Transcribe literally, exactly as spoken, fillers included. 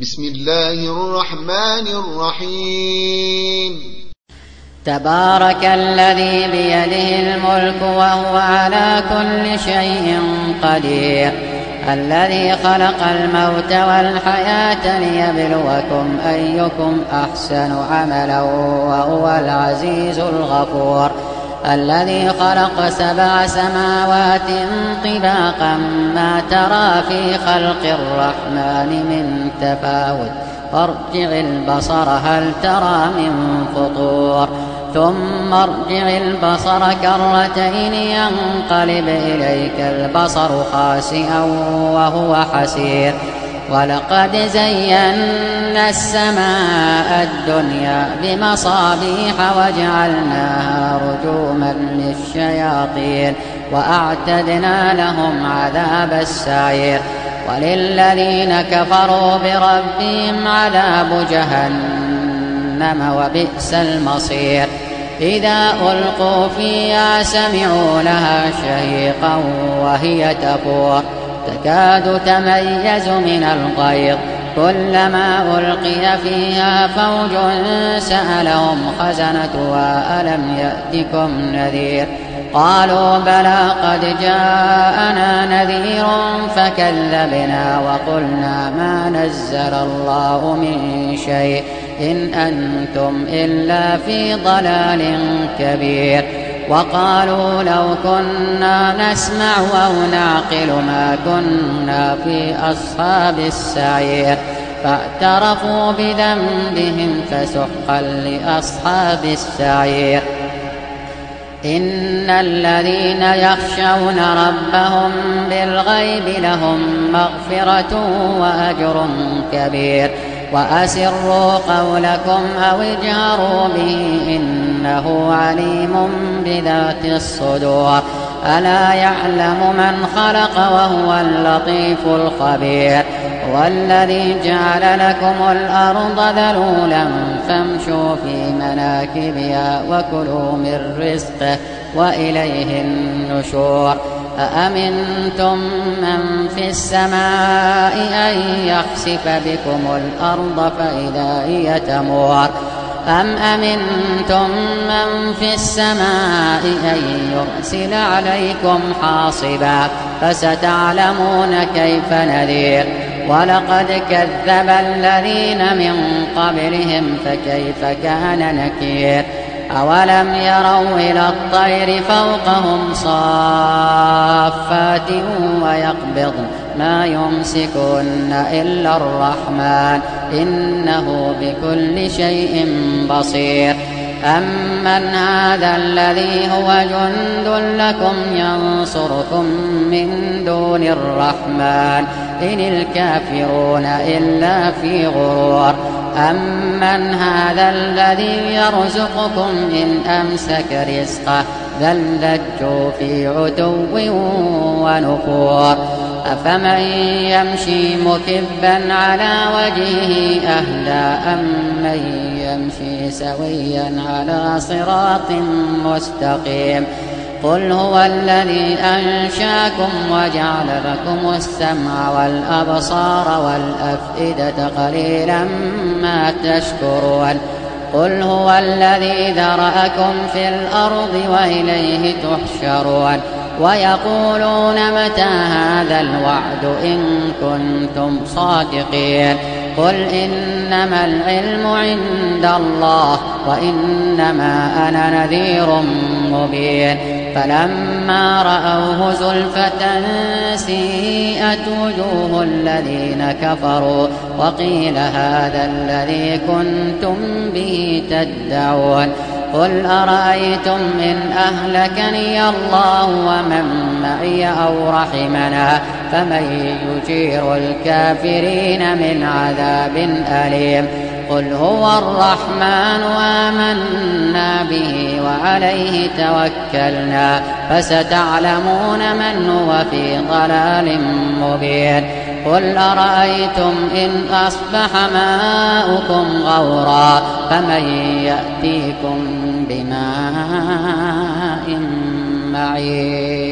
بسم الله الرحمن الرحيم. تبارك الذي بيده الملك وهو على كل شيء قدير، الذي خلق الموت والحياة ليبلوكم أيكم أحسن عملا وهو العزيز الغفور، الذي خلق سبع سماوات طباقا ما ترى في خلق الرحمن من تفاوت، فارجع البصر هل ترى من فطور، ثم ارجع البصر كرتين ينقلب إليك البصر خاسئا وهو حسير، ولقد زينا السماء الدنيا بمصابيح وجعلناها رجوما للشياطين وأعتدنا لهم عذاب السعير، وللذين كفروا بربهم عذاب جهنم وبئس المصير، إذا ألقوا فيها سمعوا لها شهيقا وهي تفور تكاد تميز من الغيظ، كلما ألقي فيها فوج سألهم خزنتها ألم يأتكم نذير، قالوا بلى قد جاءنا نذير فكذبنا وقلنا ما نزل الله من شيء إن أنتم إلا في ضلال كبير، وقالوا لو كنا نسمع أو نعقل ما كنا في أصحاب السعير، فاعترفوا بذنبهم فسحقا لأصحاب السعير. إن الذين يخشون ربهم بالغيب لهم مغفرة وأجر كبير، وأسروا قولكم أو اجهروا به إنه عليم بذات الصدور، ألا يعلم من خلق وهو اللطيف الخبير، والذي جعل لكم الأرض ذلولا فامشوا في مناكبها وكلوا من رزقه وإليه النشور، أأمنتم من في السماء أن يخسف بكم الأرض فإذا هي تمور، أم أمنتم من في السماء أن يرسل عليكم حاصبا فستعلمون كيف نذير، ولقد كذب الذين من قبلهم فكيف كان نكير، أولم يروا إلى الطير فوقهم صافات ويقبضن ما يمسكن إلا الرحمن إنه بكل شيء بصير، أمن هذا الذي هو جند لكم ينصركم من دون الرحمن إن الكافرون إلا في غرور، أمن هذا الذي يرزقكم إن أمسك رزقه بل لجوا في عتو ونفور، أفمن يمشي مكبا على وجهه أهدى أمن يمشي سويا على صراط مستقيم، قل هو الذي أنشاكم وجعل لكم السمع والأبصار والأفئدة قليلا ما تشكرون، قل هو الذي ذرأكم في الأرض وإليه تحشرون، ويقولون متى هذا الوعد إن كنتم صادقين، قل إنما العلم عند الله وإنما أنا نذير مبين، فلما رأوه زلفة سيئت وجوه الذين كفروا وقيل هذا الذي كنتم به تدعون، قل أرأيتم إن أهلكني الله ومن معي أو رحمنا فمن يجير الكافرين من عذاب أليم، قل هو الرحمن آمنا به وعليه توكلنا فستعلمون من هو في ضلال مبين، قل أرأيتم إن أصبح ماؤكم غورا فمن يأتيكم بماء معين.